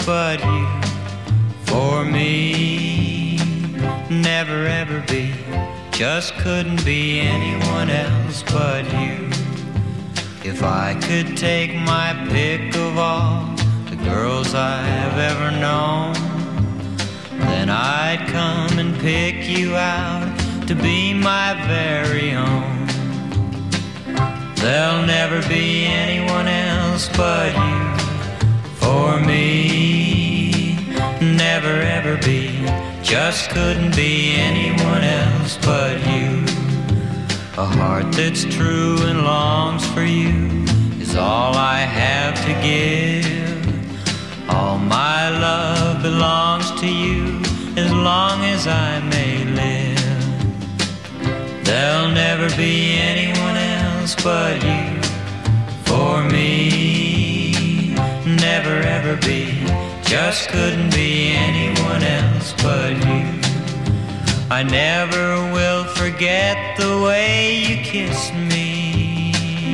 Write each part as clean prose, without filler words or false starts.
but you. For me, never ever be, just couldn't be anyone else but you. If I could take my pick of all the girls I've ever known, then I'd come and pick you out to be my very own. There'll never be anyone else but you. For me, never ever be, just couldn't be anyone else but you. A heart that's true and longs for you is all I have to give. All my love belongs to you as long as I may live. There'll never be anyone else but you. For me, never ever be, just couldn't be anyone else but you. I never will forget the way you kiss me,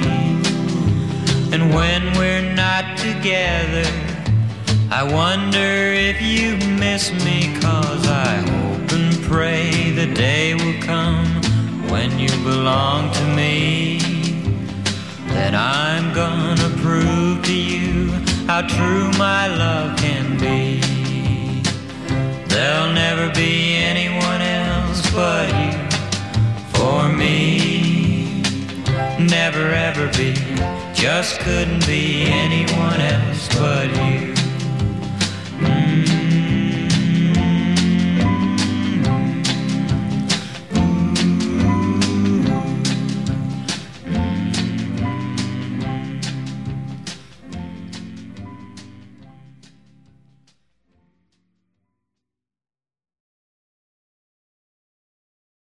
and when we're not together, I wonder if you miss me, 'cause I hope and pray the day will come when you belong to me. Then I'm gonna prove to you how true my love can be. There'll never be anyone else but you. For me, never ever be, just couldn't be anyone else but you.